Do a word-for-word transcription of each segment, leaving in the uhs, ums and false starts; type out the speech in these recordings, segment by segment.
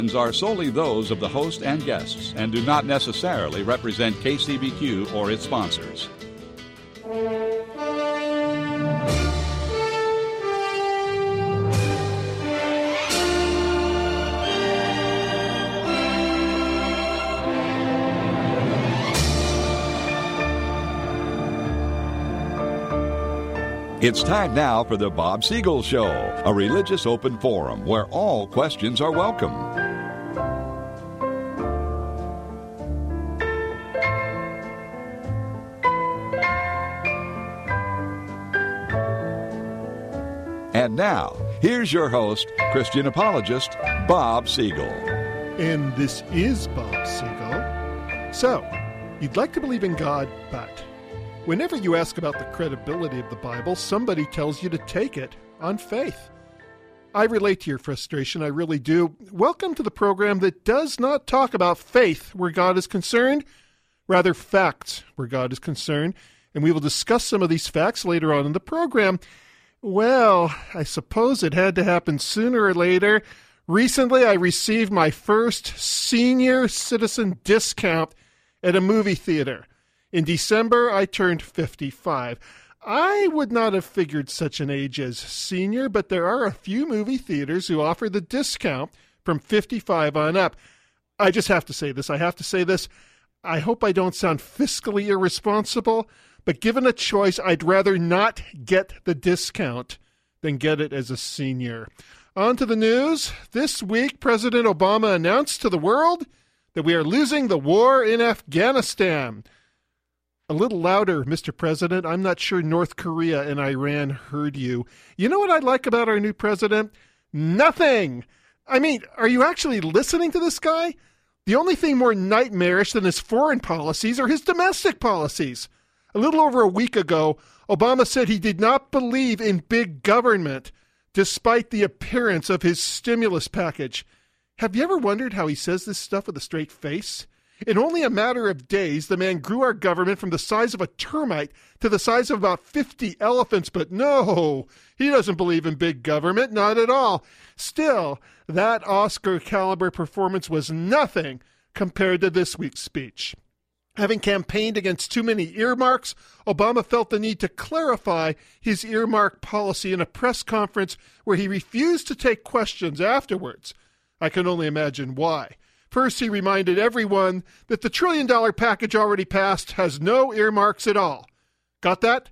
are solely those of the host and guests and do not necessarily represent K C B Q or its sponsors. It's time now for the Bob Siegel Show, a religious open forum where all questions are welcome. And now, here's your host, Christian apologist, Bob Siegel. And this is Bob Siegel. So, you'd like to believe in God, but whenever you ask about the credibility of the Bible, somebody tells you to take it on faith. I relate to your frustration, I really do. Welcome to the program that does not talk about faith where God is concerned, rather facts where God is concerned, and we will discuss some of these facts later on in the program. Well, I suppose it had to happen sooner or later. Recently, I received my first senior citizen discount at a movie theater. In December, I turned fifty-five. I would not have figured such an age as senior, but there are a few movie theaters who offer the discount from fifty-five on up. I just have to say this. I have to say this. I hope I don't sound fiscally irresponsible, but given a choice, I'd rather not get the discount than get it as a senior. On to the news. This week, President Obama announced to the world that we are losing the war in Afghanistan. A little louder, Mister President. I'm not sure North Korea and Iran heard you. You know what I like about our new president? Nothing. I mean, are you actually listening to this guy? The only thing more nightmarish than his foreign policies are his domestic policies. A little over a week ago, Obama said he did not believe in big government, despite the appearance of his stimulus package. Have you ever wondered how he says this stuff with a straight face? In only a matter of days, the man grew our government from the size of a termite to the size of about fifty elephants. But no, he doesn't believe in big government, not at all. Still, that Oscar-caliber performance was nothing compared to this week's speech. Having campaigned against too many earmarks, Obama felt the need to clarify his earmark policy in a press conference where he refused to take questions afterwards. I can only imagine why. First, he reminded everyone that the trillion-dollar package already passed has no earmarks at all. Got that?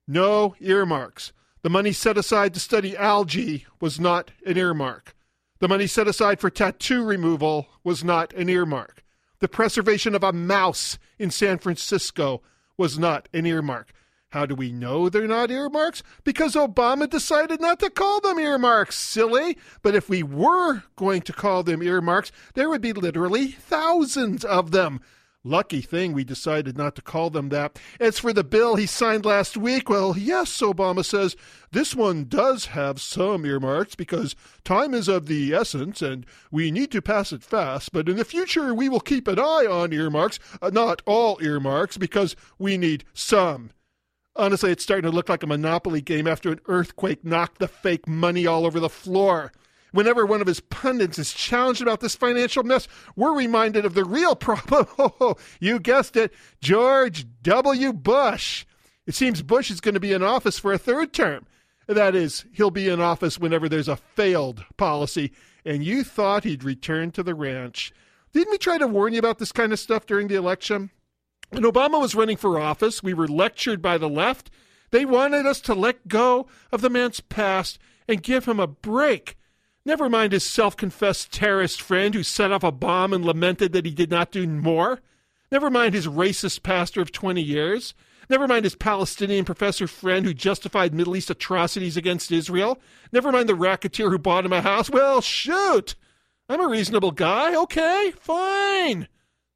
No earmarks. The money set aside to study algae was not an earmark. The money set aside for tattoo removal was not an earmark. The preservation of a mouse in San Francisco was not an earmark. How do we know they're not earmarks? Because Obama decided not to call them earmarks, silly. But if we were going to call them earmarks, there would be literally thousands of them. Lucky thing we decided not to call them that. As for the bill he signed last week, well, yes, Obama says, this one does have some earmarks because time is of the essence and we need to pass it fast. But in the future, we will keep an eye on earmarks, uh, not all earmarks, because we need some. Honestly, it's starting to look like a Monopoly game after an earthquake knocked the fake money all over the floor. Whenever one of his pundits is challenged about this financial mess, we're reminded of the real problem. Oh, you guessed it, George W. Bush. It seems Bush is going to be in office for a third term. That is, he'll be in office whenever there's a failed policy. And you thought he'd return to the ranch. Didn't we try to warn you about this kind of stuff during the election? When Obama was running for office, we were lectured by the left. They wanted us to let go of the man's past and give him a break. Never mind his self-confessed terrorist friend who set off a bomb and lamented that he did not do more. Never mind his racist pastor of twenty years. Never mind his Palestinian professor friend who justified Middle East atrocities against Israel. Never mind the racketeer who bought him a house. Well, shoot. I'm a reasonable guy. Okay, fine.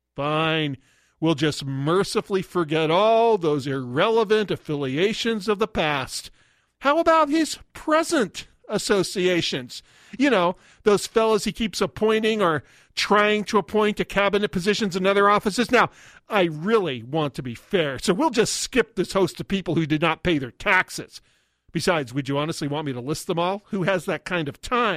Fine. We'll just mercifully forget all those irrelevant affiliations of the past. How about his present associations? You know, those fellows he keeps appointing or trying to appoint to cabinet positions in other offices. Now, I really want to be fair, so we'll just skip this host of people who did not pay their taxes. Besides, would you honestly want me to list them all? Who has that kind of time?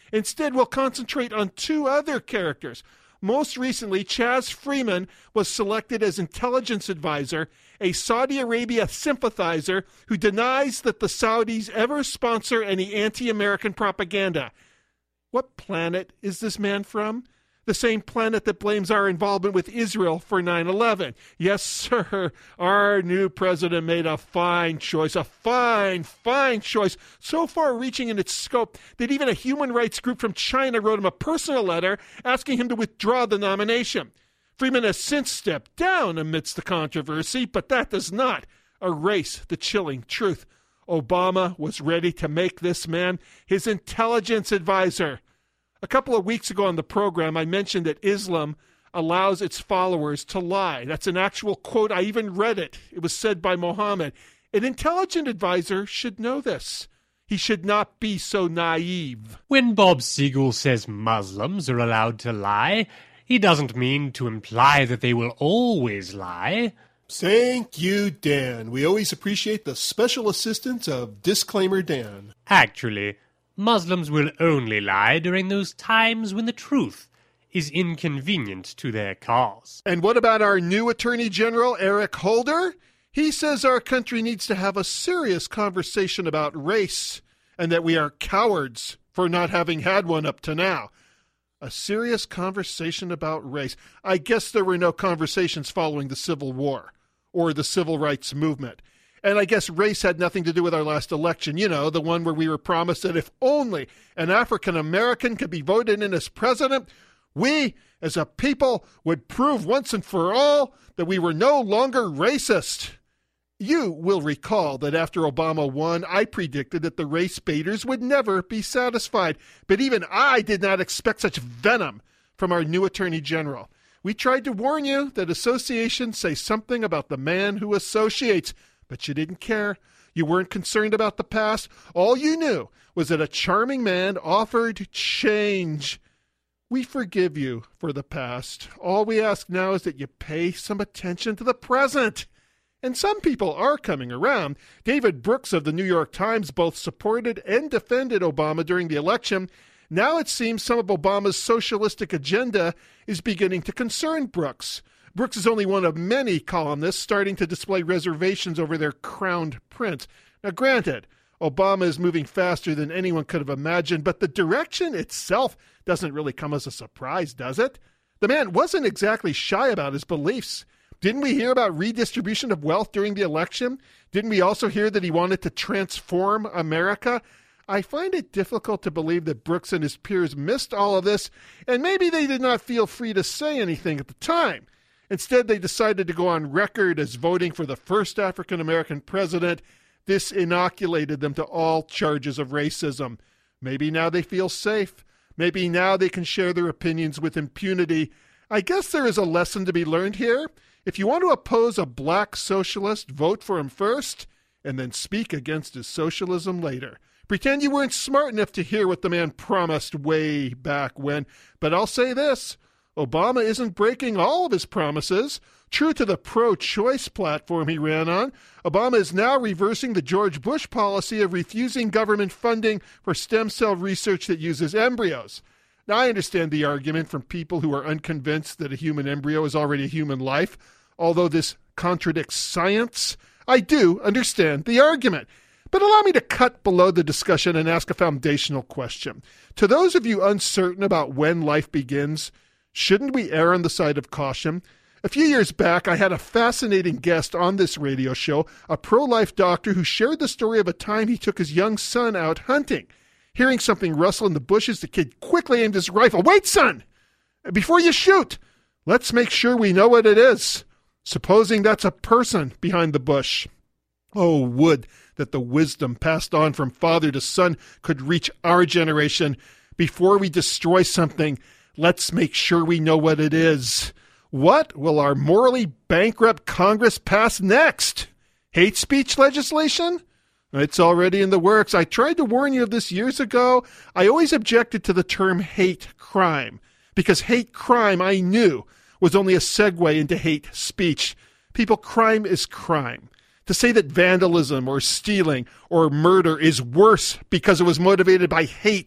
Instead, we'll concentrate on two other characters. Most recently, Chaz Freeman was selected as intelligence advisor, a Saudi Arabia sympathizer who denies that the Saudis ever sponsor any anti-American propaganda. What planet is this man from? The same planet that blames our involvement with Israel for nine eleven. Yes, sir, our new president made a fine choice, a fine, fine choice, so far-reaching in its scope that even a human rights group from China wrote him a personal letter asking him to withdraw the nomination. Freeman has since stepped down amidst the controversy, but that does not erase the chilling truth. Obama was ready to make this man his intelligence advisor. A couple of weeks ago on the program, I mentioned that Islam allows its followers to lie. That's an actual quote. I even read it. It was said by Muhammad. An intelligent advisor should know this. He should not be so naive. When Bob Siegel says Muslims are allowed to lie, he doesn't mean to imply that they will always lie. Thank you, Dan. We always appreciate the special assistance of Disclaimer Dan. Actually, Muslims will only lie during those times when the truth is inconvenient to their cause. And what about our new Attorney General, Eric Holder? He says our country needs to have a serious conversation about race and that we are cowards for not having had one up to now. A serious conversation about race. I guess there were no conversations following the Civil War or the Civil Rights Movement. And I guess race had nothing to do with our last election, you know, the one where we were promised that if only an African-American could be voted in as president, we, as a people, would prove once and for all that we were no longer racist. You will recall that after Obama won, I predicted that the race baiters would never be satisfied. But even I did not expect such venom from our new Attorney General. We tried to warn you that associations say something about the man who associates. But you didn't care. You weren't concerned about the past. All you knew was that a charming man offered change. We forgive you for the past. All we ask now is that you pay some attention to the present. And some people are coming around. David Brooks of the New York Times both supported and defended Obama during the election. Now it seems some of Obama's socialistic agenda is beginning to concern Brooks. Brooks is only one of many columnists starting to display reservations over their crowned prince. Now, granted, Obama is moving faster than anyone could have imagined, but the direction itself doesn't really come as a surprise, does it? The man wasn't exactly shy about his beliefs. Didn't we hear about redistribution of wealth during the election? Didn't we also hear that he wanted to transform America? I find it difficult to believe that Brooks and his peers missed all of this, and maybe they did not feel free to say anything at the time. Instead, they decided to go on record as voting for the first African-American president. This inoculated them to all charges of racism. Maybe now they feel safe. Maybe now they can share their opinions with impunity. I guess there is a lesson to be learned here. If you want to oppose a black socialist, vote for him first, and then speak against his socialism later. Pretend you weren't smart enough to hear what the man promised way back when. But I'll say this. Obama isn't breaking all of his promises. True to the pro-choice platform he ran on, Obama is now reversing the George Bush policy of refusing government funding for stem cell research that uses embryos. Now, I understand the argument from people who are unconvinced that a human embryo is already a human life. Although this contradicts science, I do understand the argument. But allow me to cut below the discussion and ask a foundational question. To those of you uncertain about when life begins, shouldn't we err on the side of caution? A few years back, I had a fascinating guest on this radio show, a pro-life doctor who shared the story of a time he took his young son out hunting. Hearing something rustle in the bushes, the kid quickly aimed his rifle. "Wait, son! Before you shoot, let's make sure we know what it is. Supposing that's a person behind the bush." Oh, would that the wisdom passed on from father to son could reach our generation. Before we destroy something, let's make sure we know what it is. What will our morally bankrupt Congress pass next? Hate speech legislation? It's already in the works. I tried to warn you of this years ago. I always objected to the term hate crime, because hate crime, I knew, was only a segue into hate speech. People, crime is crime. To say that vandalism or stealing or murder is worse because it was motivated by hate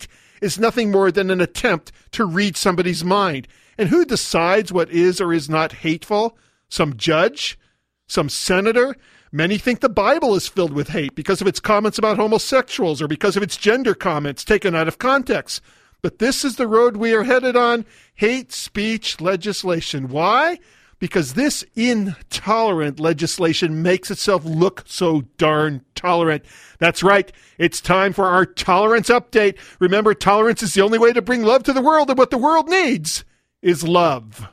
is nothing more than an attempt to read somebody's mind. And who decides what is or is not hateful? Some judge? Some senator? Many think the Bible is filled with hate because of its comments about homosexuals or because of its gender comments taken out of context. But this is the road we are headed on, hate speech legislation. Why? Because this intolerant legislation makes itself look so darn tolerant. That's right. It's time for our tolerance update. Remember, tolerance is the only way to bring love to the world, and what the world needs is love.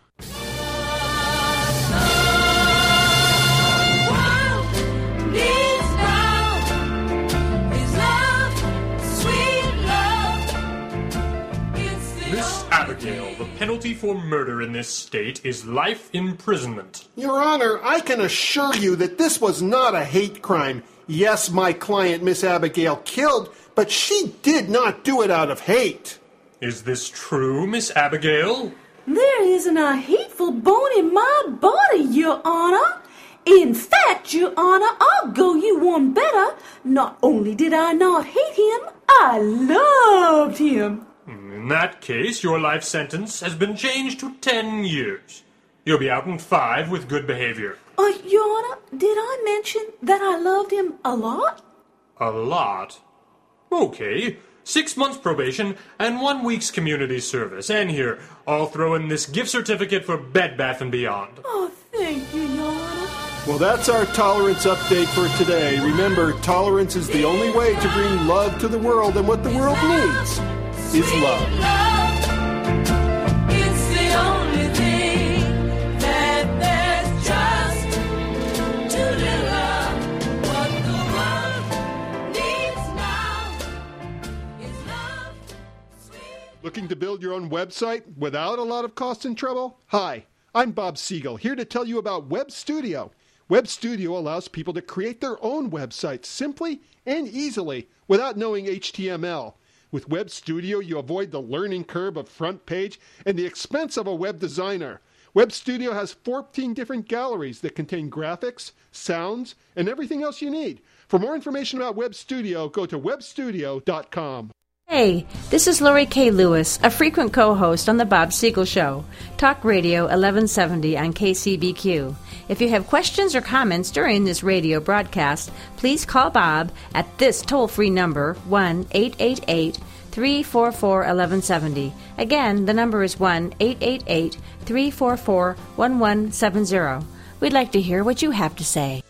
Abigail, the penalty for murder in this state is life imprisonment. Your Honor, I can assure you that this was not a hate crime. Yes, my client, Miss Abigail, killed, but she did not do it out of hate. Is this true, Miss Abigail? There isn't a hateful bone in my body, Your Honor. In fact, Your Honor, I'll go you one better. Not only did I not hate him, I loved him. In that case, your life sentence has been changed to ten years. You'll be out in five with good behavior. Uh, Your Honor, did I mention that I loved him a lot? A lot? Okay. Six months probation and one week's community service. And here, I'll throw in this gift certificate for Bed Bath and Beyond. Oh, thank you, Your Honor. Well, that's our tolerance update for today. Remember, tolerance is the only way to bring love to the world, and what the world needs is love. It's the only thing that there's just too little. What the world needs now is love. Sweet. Looking to build your own website without a lot of cost and trouble? Hi, I'm Bob Siegel, here to tell you about Web Studio. Web Studio allows people to create their own websites simply and easily without knowing H T M L. With Web Studio, you avoid the learning curve of front page and the expense of a web designer. Web Studio has fourteen different galleries that contain graphics, sounds, and everything else you need. For more information about Web Studio, go to web studio dot com. Hey, this is Lori K. Lewis, a frequent co-host on The Bob Siegel Show, Talk Radio eleven seventy on K C B Q. If you have questions or comments during this radio broadcast, please call Bob at this toll-free number, one eight eight eight, three four four, one one seven zero. Again, the number is one eight eight eight, three four four, one one seven zero. We'd like to hear what you have to say.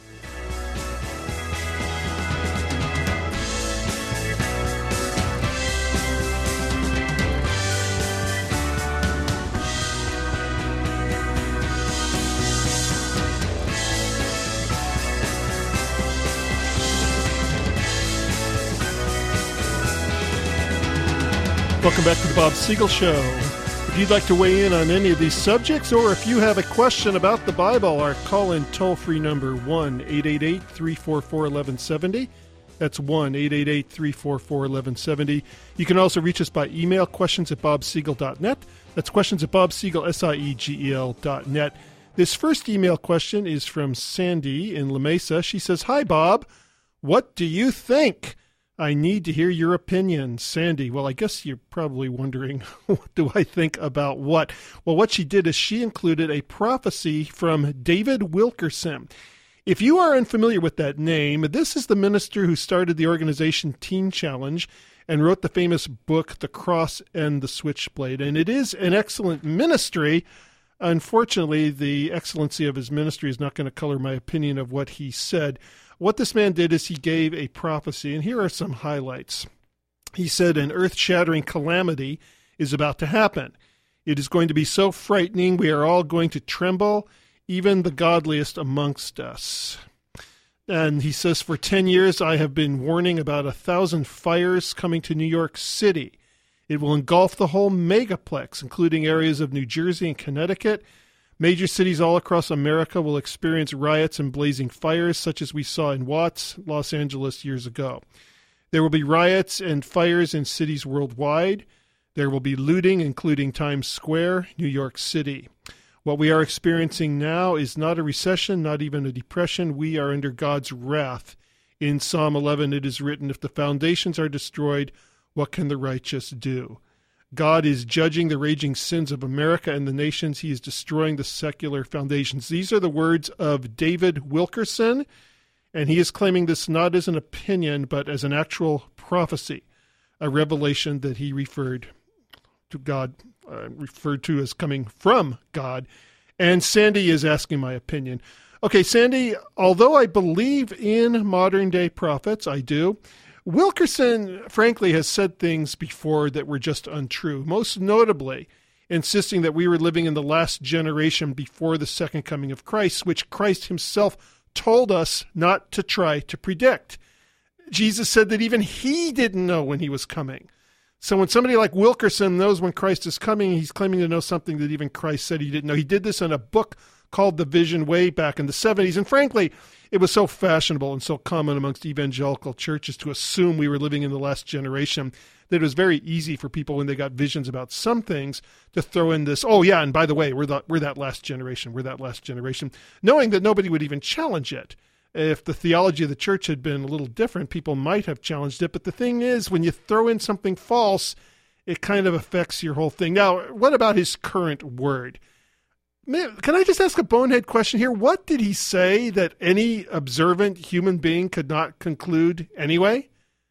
Welcome back to the Bob Siegel Show. If you'd like to weigh in on any of these subjects, or if you have a question about the Bible, our call-in toll-free number one eight eight eight, three four four, one one seven zero. That's one eight eight eight, three four four, one one seven zero. You can also reach us by email, questions at bob siegel dot net. That's questions at bob siegel, S I E G E L dot net. This first email question is from Sandy in La Mesa. She says, "Hi, Bob. What do you think? I need to hear your opinion." Sandy, well, I guess you're probably wondering, what do I think about what? Well, what she did is she included a prophecy from David Wilkerson. If you are unfamiliar with that name, this is the minister who started the organization Teen Challenge and wrote the famous book, The Cross and the Switchblade. And it is an excellent ministry. Unfortunately, the excellency of his ministry is not going to color my opinion of what he said. What this man did is he gave a prophecy, and here are some highlights. He said an earth-shattering calamity is about to happen. It is going to be so frightening, we are all going to tremble, even the godliest amongst us. And he says, for ten years I have been warning about a thousand fires coming to New York City. It will engulf the whole megaplex, including areas of New Jersey and Connecticut. Major cities all across America will experience riots and blazing fires, such as we saw in Watts, Los Angeles, years ago. There will be riots and fires in cities worldwide. There will be looting, including Times Square, New York City. What we are experiencing now is not a recession, not even a depression. We are under God's wrath. In Psalm eleven, it is written, if the foundations are destroyed, what can the righteous do? God is judging the raging sins of America and the nations. He is destroying the secular foundations. These are the words of David Wilkerson, and he is claiming this not as an opinion, but as an actual prophecy, a revelation that he referred to God, uh, referred to as coming from God. And Sandy is asking my opinion. Okay, Sandy, although I believe in modern-day prophets, I do, Wilkerson, frankly, has said things before that were just untrue, most notably insisting that we were living in the last generation before the second coming of Christ, which Christ himself told us not to try to predict. Jesus said that even he didn't know when he was coming. So when somebody like Wilkerson knows when Christ is coming, he's claiming to know something that even Christ said he didn't know. He did this in a book called The Vision way back in the seventies. And frankly, it was so fashionable and so common amongst evangelical churches to assume we were living in the last generation that it was very easy for people when they got visions about some things to throw in this, oh yeah, and by the way, we're, the, we're that last generation, we're that last generation, knowing that nobody would even challenge it. If the theology of the church had been a little different, people might have challenged it. But the thing is, when you throw in something false, it kind of affects your whole thing. Now, what about his current word? Can I just ask a bonehead question here? What did he say that any observant human being could not conclude anyway?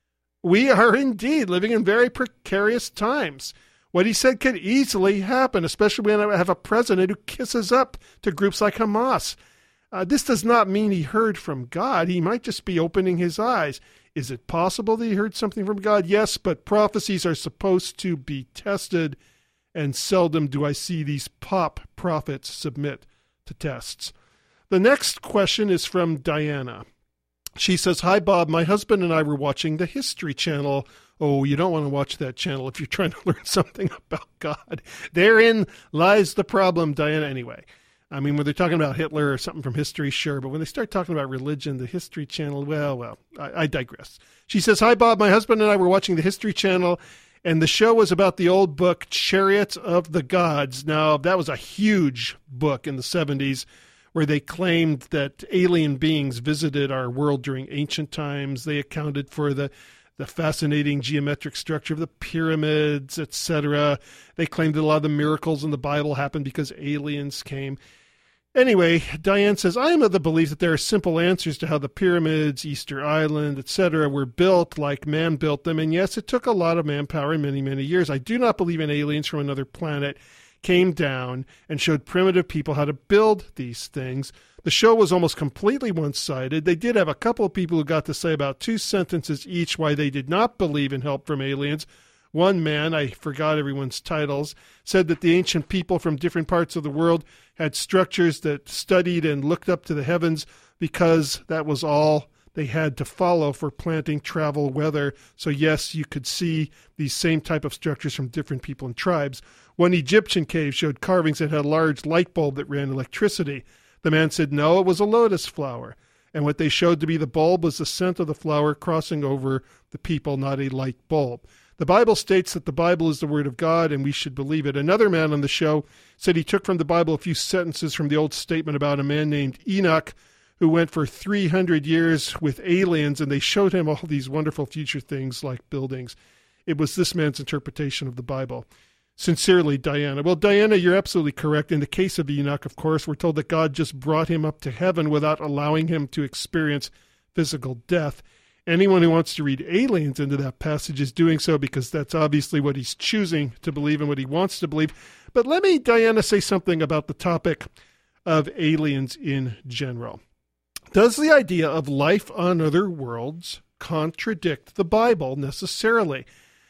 We are indeed living in very precarious times. What he said could easily happen, especially when I have a president who kisses up to groups like Hamas. Uh, this does not mean he heard from God. He might just be opening his eyes. Is it possible that he heard something from God? Yes, but prophecies are supposed to be tested, and seldom do I see these pop prophets submit to tests. The next question is from Diana. She says, "Hi, Bob. My husband and I were watching the History Channel." Oh, you don't want to watch that channel if you're trying to learn something about God. Therein lies the problem, Diana. Anyway, I mean, when they're talking about Hitler or something from history, sure. But when they start talking about religion, the History Channel, well, well, I, I digress. She says, "Hi, Bob. My husband and I were watching the History Channel, and the show was about the old book, Chariots of the Gods." Now, that was a huge book in the seventies where they claimed that alien beings visited our world during ancient times. They accounted for the, the fascinating geometric structure of the pyramids, et cetera. They claimed that a lot of the miracles in the Bible happened because aliens came. Anyway, Diane says, "I am of the belief that there are simple answers to how the pyramids, Easter Island, et cetera were built like man built them. And yes, it took a lot of manpower and many, many years. I do not believe in aliens from another planet came down and showed primitive people how to build these things. The show was almost completely one-sided. They did have a couple of people who got to say about two sentences each why they did not believe in help from aliens. One man, I forgot everyone's titles, said that the ancient people from different parts of the world had structures that studied and looked up to the heavens because that was all they had to follow for planting, travel, weather. So yes, you could see these same type of structures from different people and tribes. One Egyptian cave showed carvings that had a large light bulb that ran electricity. The man said no, it was a lotus flower. And what they showed to be the bulb was the scent of the flower crossing over the people, not a light bulb. The Bible states that the Bible is the Word of God, and we should believe it. Another man on the show said he took from the Bible a few sentences from the old statement about a man named Enoch who went for three hundred years with aliens, and they showed him all these wonderful future things like buildings. It was this man's interpretation of the Bible. Sincerely, Diana. Well, Diana, you're absolutely correct. In the case of Enoch, of course, we're told that God just brought him up to heaven without allowing him to experience physical death. Anyone who wants to read aliens into that passage is doing so because that's obviously what he's choosing to believe and what he wants to believe. But let me, Diana, say something about the topic of aliens in general. Does the idea of life on other worlds contradict the Bible necessarily?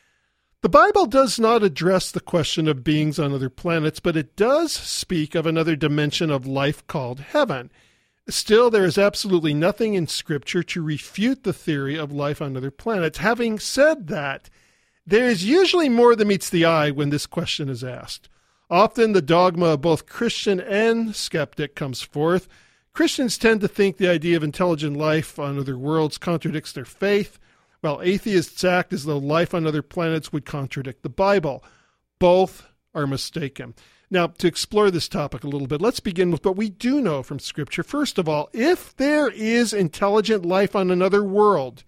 The Bible does not address the question of beings on other planets, but it does speak of another dimension of life called heaven. Still, there is absolutely nothing in Scripture to refute the theory of life on other planets. Having said that, there is usually more than meets the eye when this question is asked. Often the dogma of both Christian and skeptic comes forth. Christians tend to think the idea of intelligent life on other worlds contradicts their faith, while atheists act as though life on other planets would contradict the Bible. Both are mistaken. Now, to explore this topic a little bit, let's begin with what we do know from Scripture. First of all, if there is intelligent life on another world,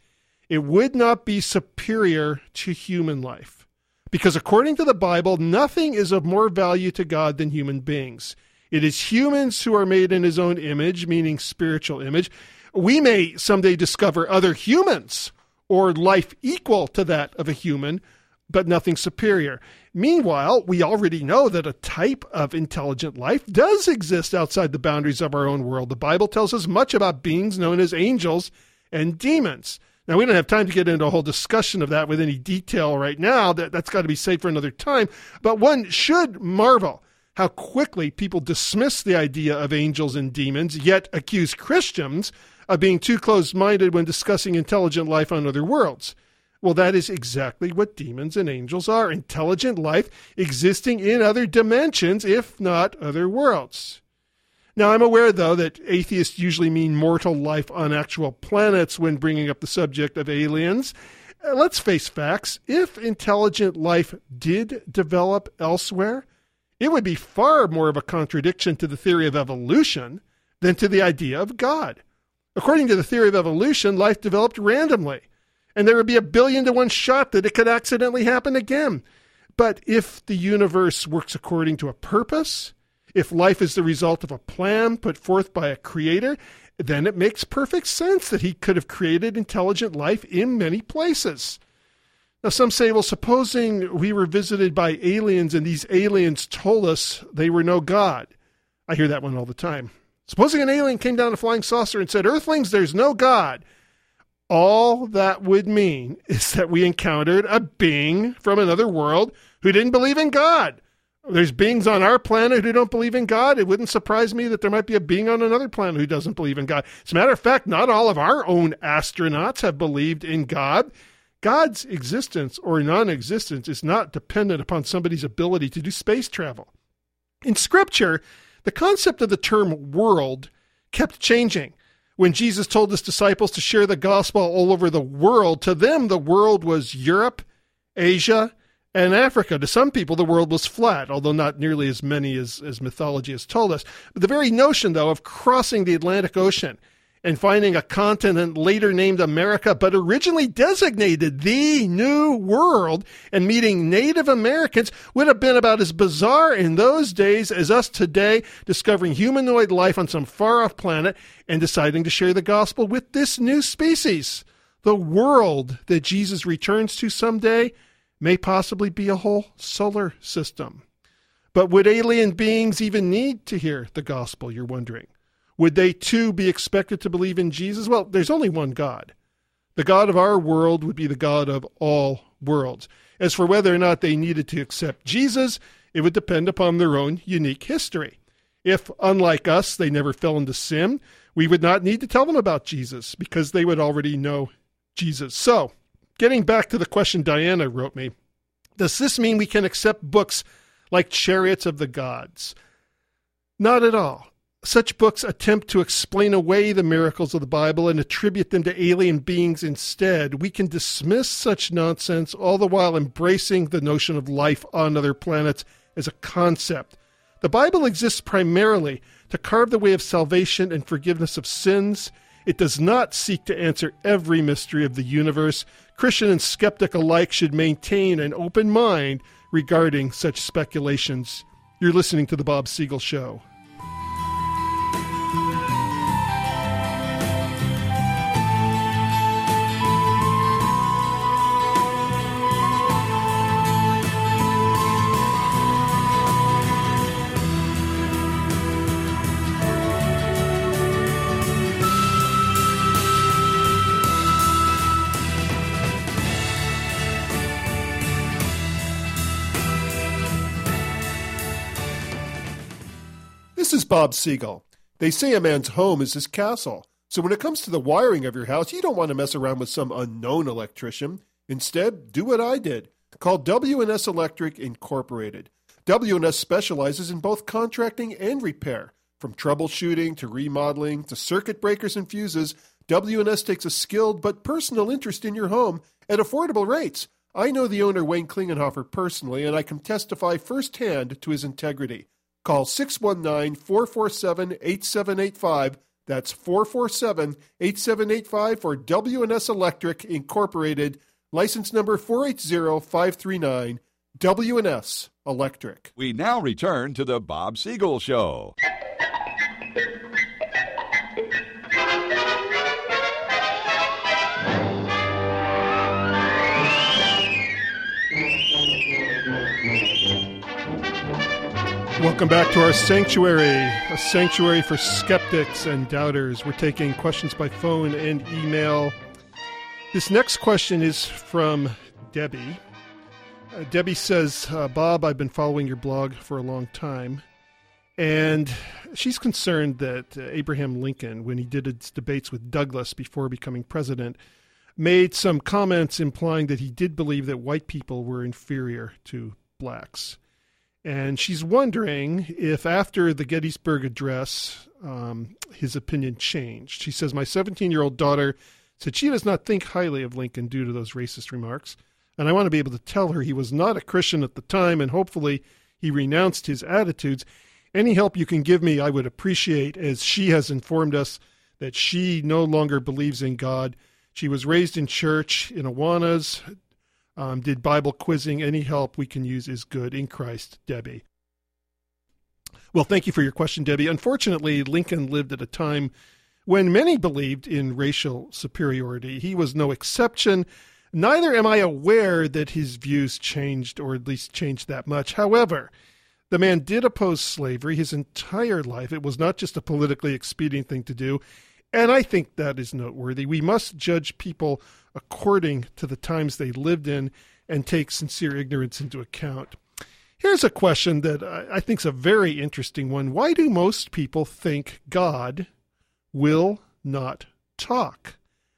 it would not be superior to human life. Because according to the Bible, nothing is of more value to God than human beings. It is humans who are made in his own image, meaning spiritual image. We may someday discover other humans or life equal to that of a human, but nothing superior. Meanwhile, we already know that a type of intelligent life does exist outside the boundaries of our own world. The Bible tells us much about beings known as angels and demons. Now, we don't have time to get into a whole discussion of that with any detail right now. That, that's got to be saved for another time. But one should marvel how quickly people dismiss the idea of angels and demons, yet accuse Christians of being too closed-minded when discussing intelligent life on other worlds. Well, that is exactly what demons and angels are, intelligent life existing in other dimensions, if not other worlds. Now, I'm aware, though, that atheists usually mean mortal life on actual planets when bringing up the subject of aliens. Uh, let's face facts. If intelligent life did develop elsewhere, it would be far more of a contradiction to the theory of evolution than to the idea of God. According to the theory of evolution, life developed randomly, and there would be a billion to one shot that it could accidentally happen again. But if the universe works according to a purpose, if life is the result of a plan put forth by a creator, then it makes perfect sense that he could have created intelligent life in many places. Now, some say, well, supposing we were visited by aliens and these aliens told us they were no God. I hear that one all the time. Supposing an alien came down a flying saucer and said, Earthlings, there's no God. All that would mean is that we encountered a being from another world who didn't believe in God. There's beings on our planet who don't believe in God. It wouldn't surprise me that there might be a being on another planet who doesn't believe in God. As a matter of fact, not all of our own astronauts have believed in God. God's existence or non-existence is not dependent upon somebody's ability to do space travel. In Scripture, the concept of the term world kept changing. When Jesus told his disciples to share the gospel all over the world, to them the world was Europe, Asia, and Africa. To some people, the world was flat, although not nearly as many as, as mythology has told us. But the very notion, though, of crossing the Atlantic Ocean and finding a continent later named America, but originally designated the New World, and meeting Native Americans would have been about as bizarre in those days as us today discovering humanoid life on some far-off planet and deciding to share the gospel with this new species. The world that Jesus returns to someday may possibly be a whole solar system. But would alien beings even need to hear the gospel, you're wondering? Would they too be expected to believe in Jesus? Well, there's only one God. The God of our world would be the God of all worlds. As for whether or not they needed to accept Jesus, it would depend upon their own unique history. If, unlike us, they never fell into sin, we would not need to tell them about Jesus because they would already know Jesus. So, getting back to the question Diana wrote me, does this mean we can accept books like Chariots of the Gods? Not at all. Such books attempt to explain away the miracles of the Bible and attribute them to alien beings instead. We can dismiss such nonsense, all the while embracing the notion of life on other planets as a concept. The Bible exists primarily to carve the way of salvation and forgiveness of sins. It does not seek to answer every mystery of the universe. Christian and skeptic alike should maintain an open mind regarding such speculations. You're listening to The Bob Siegel Show. This is Bob Siegel. They say a man's home is his castle. So when it comes to the wiring of your house, you don't want to mess around with some unknown electrician. Instead, do what I did. Call W and S Electric Incorporated. W and S specializes in both contracting and repair. From troubleshooting to remodeling to circuit breakers and fuses, W and S takes a skilled but personal interest in your home at affordable rates. I know the owner, Wayne Klingenhofer, personally, and I can testify firsthand to his integrity. Call six one nine, four four seven, eight seven eight five. That's four four seven, eight seven eight five for W and S Electric Incorporated, license number four eight zero five three nine, W and S Electric. We now return to the Bob Siegel Show. Welcome back to our sanctuary, a sanctuary for skeptics and doubters. We're taking questions by phone and email. This next question is from Debbie. Uh, Debbie says, uh, Bob, I've been following your blog for a long time, and she's concerned that uh, Abraham Lincoln, when he did his debates with Douglas before becoming president, made some comments implying that he did believe that white people were inferior to blacks. And she's wondering if after the Gettysburg Address, um, his opinion changed. She says, my seventeen-year-old daughter said she does not think highly of Lincoln due to those racist remarks. And I want to be able to tell her he was not a Christian at the time, and hopefully he renounced his attitudes. Any help you can give me, I would appreciate, as she has informed us that she no longer believes in God. She was raised in church in Awanas, Um, did Bible quizzing. Any help we can use is good. In Christ, Debbie. Well, thank you for your question, Debbie. Unfortunately, Lincoln lived at a time when many believed in racial superiority. He was no exception. Neither am I aware that his views changed, or at least changed that much. However, the man did oppose slavery his entire life. It was not just a politically expedient thing to do. And I think that is noteworthy. We must judge people according to the times they lived in and take sincere ignorance into account. Here's a question that I think is a very interesting one. Why do most people think God will not talk?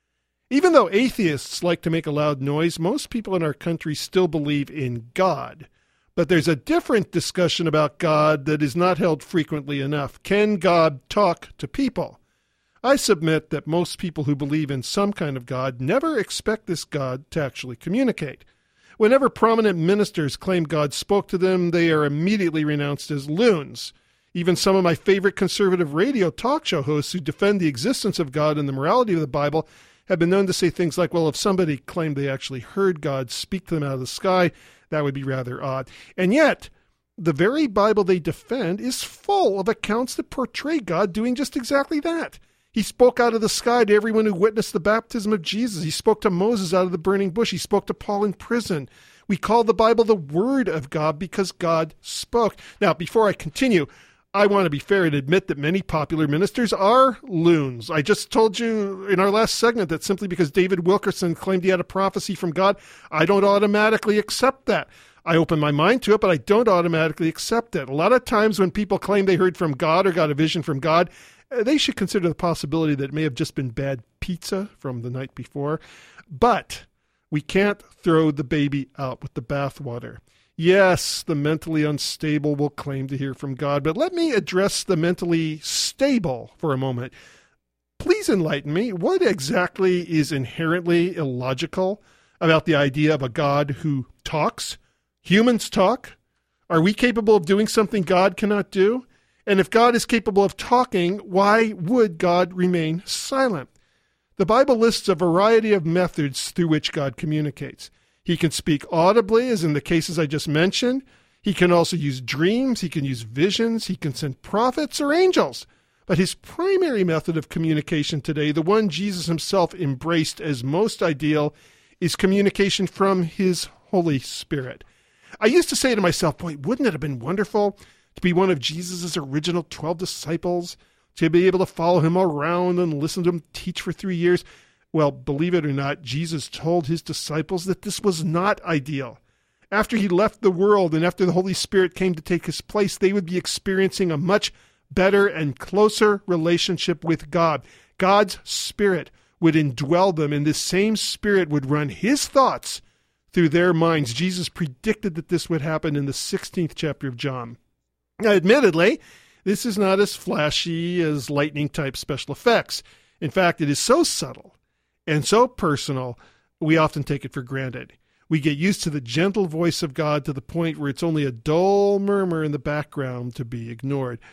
Even though atheists like to make a loud noise, most people in our country still believe in God. But there's a different discussion about God that is not held frequently enough. Can God talk to people? I submit that most people who believe in some kind of God never expect this God to actually communicate. Whenever prominent ministers claim God spoke to them, they are immediately renounced as loons. Even some of my favorite conservative radio talk show hosts who defend the existence of God and the morality of the Bible have been known to say things like, well, if somebody claimed they actually heard God speak to them out of the sky, that would be rather odd. And yet, the very Bible they defend is full of accounts that portray God doing just exactly that. He spoke out of the sky to everyone who witnessed the baptism of Jesus. He spoke to Moses out of the burning bush. He spoke to Paul in prison. We call the Bible the Word of God because God spoke. Now, before I continue, I want to be fair and admit that many popular ministers are loons. I just told you in our last segment that simply because David Wilkerson claimed he had a prophecy from God, I don't automatically accept that. I open my mind to it, but I don't automatically accept it. A lot of times when people claim they heard from God or got a vision from God, they should consider the possibility that it may have just been bad pizza from the night before. But we can't throw the baby out with the bathwater. Yes, the mentally unstable will claim to hear from God, but let me address the mentally stable for a moment. Please enlighten me. What exactly is inherently illogical about the idea of a God who talks? Humans talk? Are we capable of doing something God cannot do? And if God is capable of talking, why would God remain silent? The Bible lists a variety of methods through which God communicates. He can speak audibly, as in the cases I just mentioned. He can also use dreams. He can use visions. He can send prophets or angels. But his primary method of communication today, the one Jesus himself embraced as most ideal, is communication from his Holy Spirit. I used to say to myself, boy, wouldn't it have been wonderful to be one of Jesus' original twelve disciples, to be able to follow him around and listen to him teach for three years. Well, believe it or not, Jesus told his disciples that this was not ideal. After he left the world and after the Holy Spirit came to take his place, they would be experiencing a much better and closer relationship with God. God's Spirit would indwell them, and this same Spirit would run his thoughts through their minds. Jesus predicted that this would happen in the sixteenth chapter of John. Now, admittedly, this is not as flashy as lightning-type special effects. In fact, it is so subtle and so personal, we often take it for granted. We get used to the gentle voice of God to the point where it's only a dull murmur in the background to be ignored.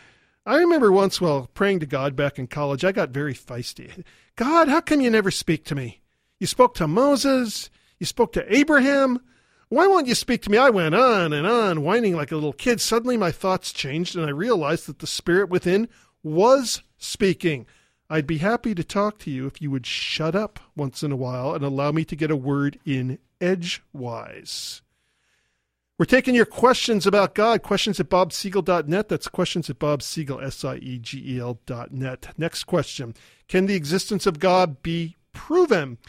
I remember once while praying to God back in college, I got very feisty. God, how come you never speak to me? You spoke to Moses. You spoke to Abraham. Why won't you speak to me? I went on and on, whining like a little kid. Suddenly my thoughts changed, and I realized that the Spirit within was speaking. I'd be happy to talk to you if you would shut up once in a while and allow me to get a word in edgewise. We're taking your questions about God, questions at bob siegel dot net. That's questions at Bob Siegel, S I E G E L dot net. Next question. Can the existence of God be proven?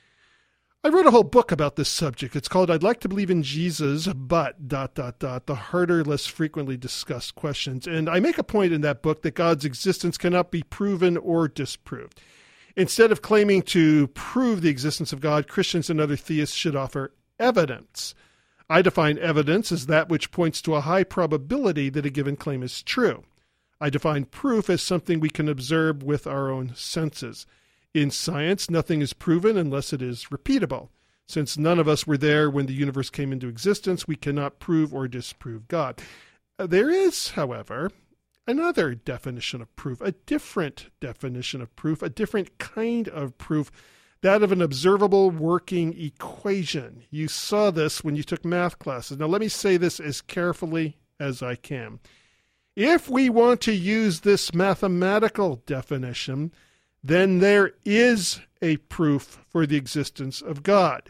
I wrote a whole book about this subject. It's called I'd Like to Believe in Jesus, but dot, dot, dot, the harder, less frequently discussed questions. And I make a point in that book that God's existence cannot be proven or disproved. Instead of claiming to prove the existence of God, Christians and other theists should offer evidence. I define evidence as that which points to a high probability that a given claim is true. I define proof as something we can observe with our own senses. In science, nothing is proven unless it is repeatable. Since none of us were there when the universe came into existence, we cannot prove or disprove God. There is, however, another definition of proof, a different definition of proof, a different kind of proof, that of an observable working equation. You saw this when you took math classes. Now, let me say this as carefully as I can. If we want to use this mathematical definition, then there is a proof for the existence of God.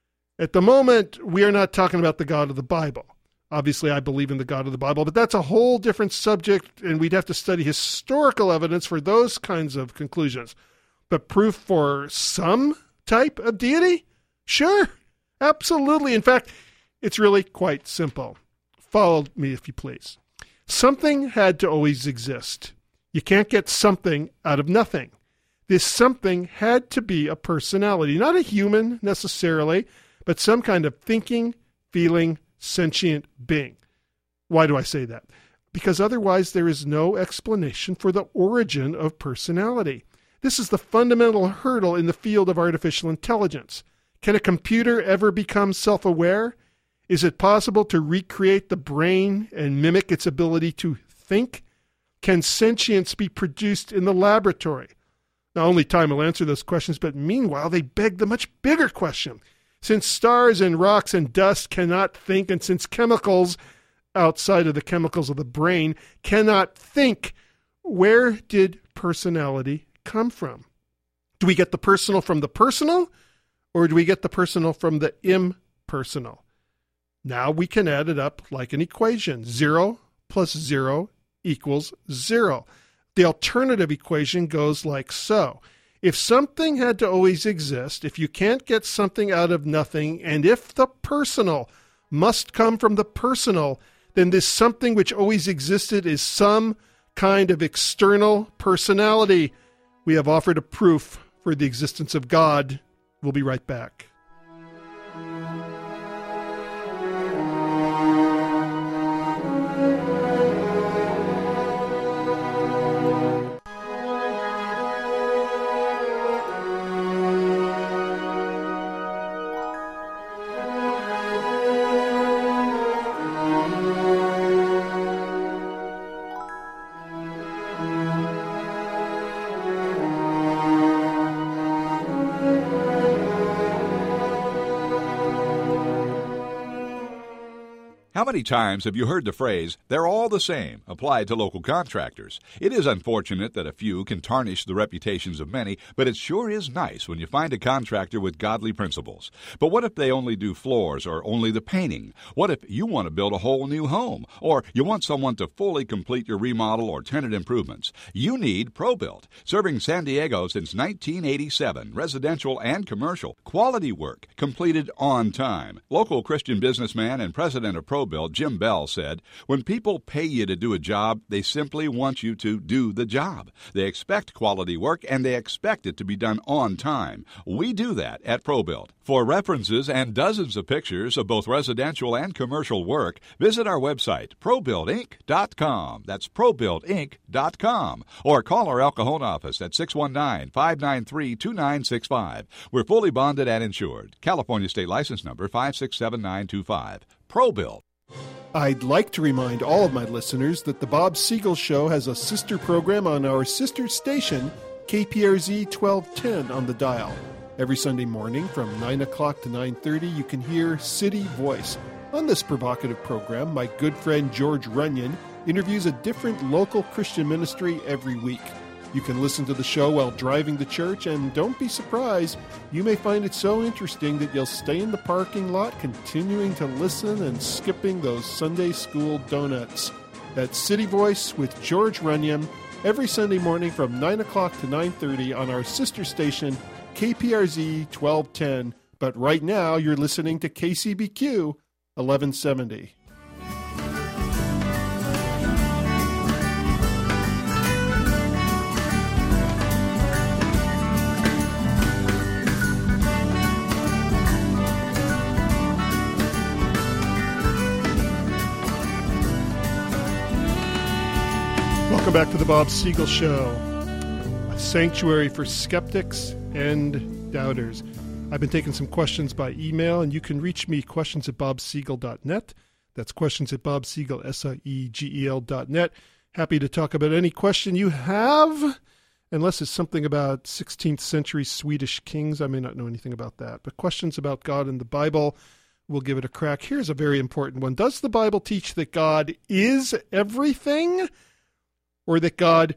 At the moment, we are not talking about the God of the Bible. Obviously, I believe in the God of the Bible, but that's a whole different subject, and we'd have to study historical evidence for those kinds of conclusions. But proof for some type of deity? Sure, absolutely. In fact, it's really quite simple. Follow me, if you please. Something had to always exist. You can't get something out of nothing. This something had to be a personality, not a human necessarily, but some kind of thinking, feeling, sentient being. Why do I say that? Because otherwise there is no explanation for the origin of personality. This is the fundamental hurdle in the field of artificial intelligence. Can a computer ever become self-aware? Is it possible to recreate the brain and mimic its ability to think? Can sentience be produced in the laboratory? Now, only time will answer those questions, but meanwhile, they beg the much bigger question. Since stars and rocks and dust cannot think, and since chemicals outside of the chemicals of the brain cannot think, where did personality come from? Do we get the personal from the personal, or do we get the personal from the impersonal? Now we can add it up like an equation. Zero plus zero equals zero. The alternative equation goes like so. If something had to always exist, if you can't get something out of nothing, and if the personal must come from the personal, then this something which always existed is some kind of external personality. We have offered a proof for the existence of God. We'll be right back. How many times have you heard the phrase, "they're all the same," applied to local contractors? It is unfortunate that a few can tarnish the reputations of many, but it sure is nice when you find a contractor with godly principles. But what if they only do floors or only the painting? What if you want to build a whole new home? Or you want someone to fully complete your remodel or tenant improvements? You need ProBuilt. Serving San Diego since nineteen eighty-seven, residential and commercial, quality work, completed on time. Local Christian businessman and president of ProBuilt, Jim Bell, said, "When people pay you to do a job, they simply want you to do the job. They expect quality work, and they expect it to be done on time. We do that at ProBuilt. For references and dozens of pictures of both residential and commercial work, visit our website, pro built inc dot com. That's pro built inc dot com. Or call our El Cajon office at six one nine, five nine three, two nine six five. We're fully bonded and insured. California State License Number five six seven nine two five. ProBuilt. I'd like to remind all of my listeners that the Bob Siegel Show has a sister program on our sister station, K P R Z twelve ten on the dial. Every Sunday morning from nine o'clock to nine thirty, you can hear City Voice. On this provocative program, my good friend George Runyon interviews a different local Christian ministry every week. You can listen to the show while driving to church, and don't be surprised, you may find it so interesting that you'll stay in the parking lot continuing to listen and skipping those Sunday school donuts. That's City Voice with George Runyon every Sunday morning from nine o'clock to nine thirty on our sister station, K P R Z twelve ten. But right now, you're listening to K C B Q eleven seventy. Welcome back to the Bob Siegel Show, a sanctuary for skeptics and doubters. I've been taking some questions by email, and you can reach me, questions at bob siegel dot net. That's questions at bob siegel, S I E G E L dot net. Happy to talk about any question you have, unless it's something about sixteenth century Swedish kings. I may not know anything about that. But questions about God and the Bible, we'll give it a crack. Here's a very important one. Does the Bible teach that God is everything, or that God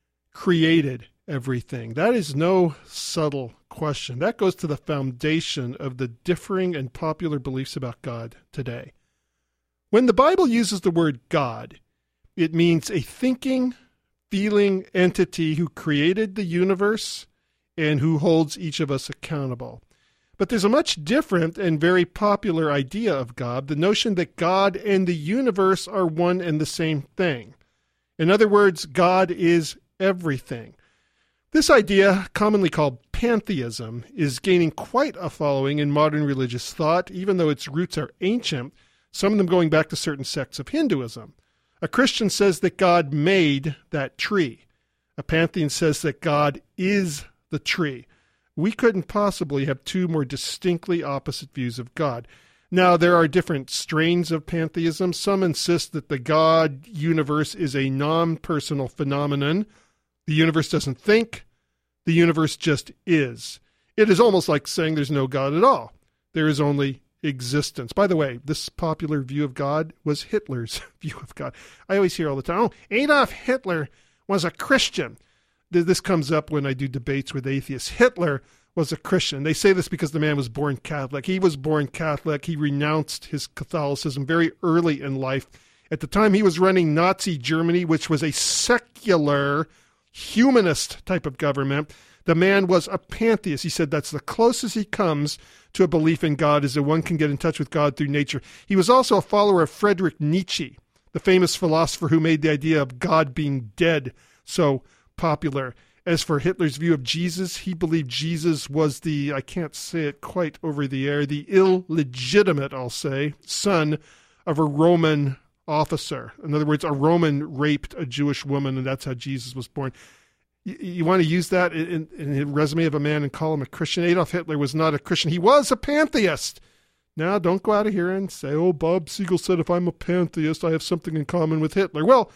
created everything? That is no subtle question. That goes to the foundation of the differing and popular beliefs about God today. When the Bible uses the word God, it means a thinking, feeling entity who created the universe and who holds each of us accountable. But there's a much different and very popular idea of God, the notion that God and the universe are one and the same thing. In other words, God is everything. This idea, commonly called pantheism, is gaining quite a following in modern religious thought, even though its roots are ancient, some of them going back to certain sects of Hinduism. A Christian says that God made that tree. A pantheist says that God is the tree. We couldn't possibly have two more distinctly opposite views of God. Now, there are different strains of pantheism. Some insist that the God universe is a non-personal phenomenon. The universe doesn't think. The universe just is. It is almost like saying there's no God at all. There is only existence. By the way, this popular view of God was Hitler's view of God. I always hear all the time, oh, Adolf Hitler was a Christian. This comes up when I do debates with atheists. Hitler was a Christian. They say this because the man was born Catholic. He was born Catholic. He renounced his Catholicism very early in life. At the time, he was running Nazi Germany, which was a secular, humanist type of government. The man was a pantheist. He said that's the closest he comes to a belief in God, is that one can get in touch with God through nature. He was also a follower of Friedrich Nietzsche, the famous philosopher who made the idea of God being dead so popular. As for Hitler's view of Jesus, he believed Jesus was the, I can't say it quite over the air, the illegitimate, I'll say, son of a Roman officer. In other words, a Roman raped a Jewish woman, and that's how Jesus was born. You, you want to use that in, in the resume of a man and call him a Christian? Adolf Hitler was not a Christian. He was a pantheist. Now, don't go out of here and say, oh, Bob Siegel said if I'm a pantheist, I have something in common with Hitler. Well,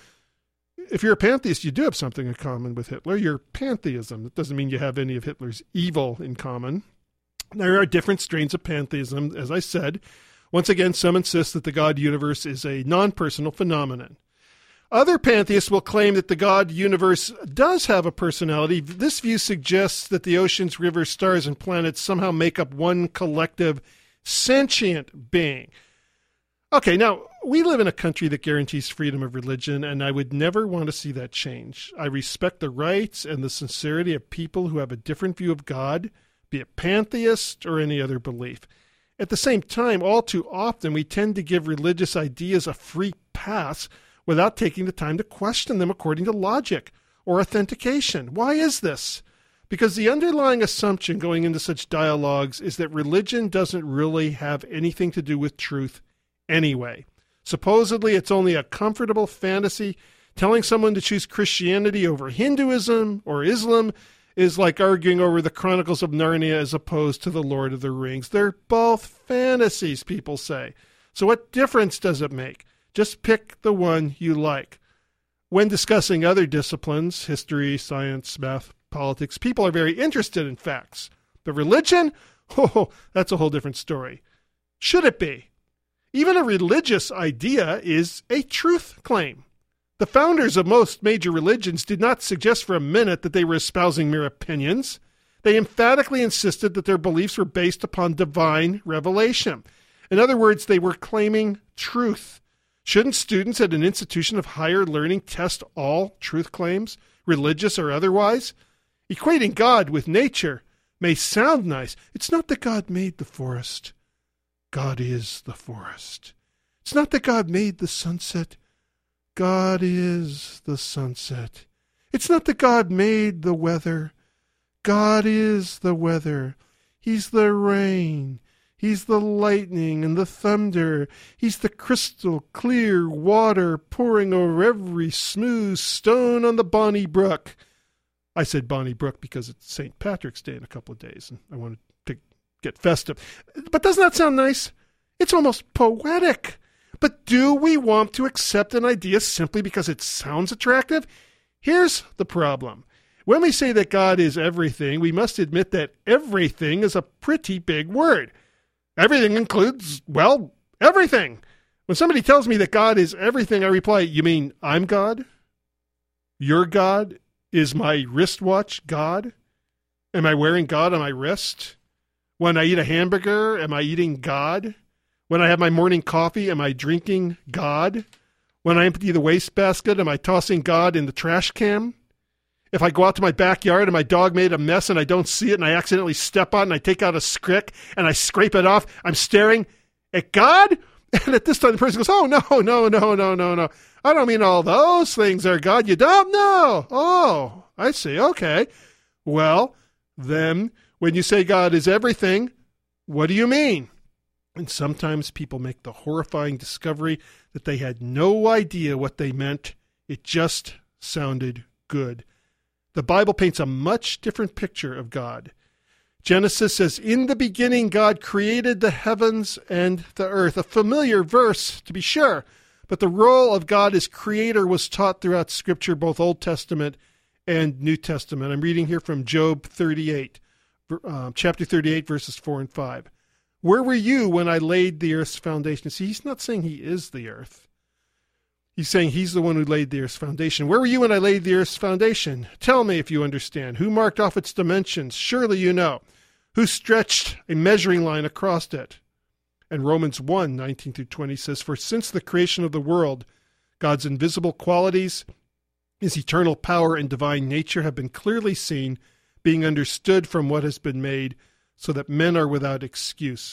if you're a pantheist, you do have something in common with Hitler. You're pantheism. It doesn't mean you have any of Hitler's evil in common. There are different strains of pantheism, as I said. Once again, some insist that the God universe is a non-personal phenomenon. Other pantheists will claim that the God universe does have a personality. This view suggests that the oceans, rivers, stars, and planets somehow make up one collective sentient being. Okay, now, we live in a country that guarantees freedom of religion, and I would never want to see that change. I respect the rights and the sincerity of people who have a different view of God, be it pantheist or any other belief. At the same time, all too often, we tend to give religious ideas a free pass without taking the time to question them according to logic or authentication. Why is this? Because the underlying assumption going into such dialogues is that religion doesn't really have anything to do with truth anyway. Supposedly, it's only a comfortable fantasy. Telling someone to choose Christianity over Hinduism or Islam is like arguing over the Chronicles of Narnia as opposed to the Lord of the Rings. They're both fantasies, people say. So what difference does it make? Just pick the one you like. When discussing other disciplines, history, science, math, politics, people are very interested in facts. But religion? Oh, that's a whole different story. Should it be? Even a religious idea is a truth claim. The founders of most major religions did not suggest for a minute that they were espousing mere opinions. They emphatically insisted that their beliefs were based upon divine revelation. In other words, they were claiming truth. Shouldn't students at an institution of higher learning test all truth claims, religious or otherwise? Equating God with nature may sound nice. It's not that God made the forest. God is the forest. It's not that God made the sunset. God is the sunset. It's not that God made the weather. God is the weather. He's the rain. He's the lightning and the thunder. He's the crystal clear water pouring over every smooth stone on the Bonnie Brook. I said Bonnie Brook because it's Saint Patrick's Day in a couple of days, and I wanted to get festive. But doesn't that sound nice? It's almost poetic. But do we want to accept an idea simply because it sounds attractive? Here's the problem. When we say that God is everything, we must admit that everything is a pretty big word. Everything includes, well, everything. When somebody tells me that God is everything, I reply, you mean I'm God? You're God? Is my wristwatch God? Am I wearing God on my wrist? When I eat a hamburger, am I eating God? When I have my morning coffee, am I drinking God? When I empty the wastebasket, am I tossing God in the trash can? If I go out to my backyard and my dog made a mess and I don't see it and I accidentally step on it and I take out a scrick and I scrape it off, I'm staring at God? And at this time the person goes, oh, no, no, no, no, no, no. I don't mean all those things are God. You don't know. Oh, I see. Okay. Well, then when you say God is everything, what do you mean? And sometimes people make the horrifying discovery that they had no idea what they meant. It just sounded good. The Bible paints a much different picture of God. Genesis says, in the beginning, God created the heavens and the earth. A familiar verse, to be sure, but the role of God as creator was taught throughout Scripture, both Old Testament and New Testament. I'm reading here from Job thirty-eight, uh, chapter thirty-eight, verses four and five. Where were you when I laid the earth's foundation? See, he's not saying he is the earth. He's saying he's the one who laid the earth's foundation. Where were you when I laid the earth's foundation? Tell me if you understand. Who marked off its dimensions? Surely you know. Who stretched a measuring line across it? And Romans one, nineteen through twenty says, for since the creation of the world, God's invisible qualities, his eternal power and divine nature have been clearly seen, being understood from what has been made, so that men are without excuse.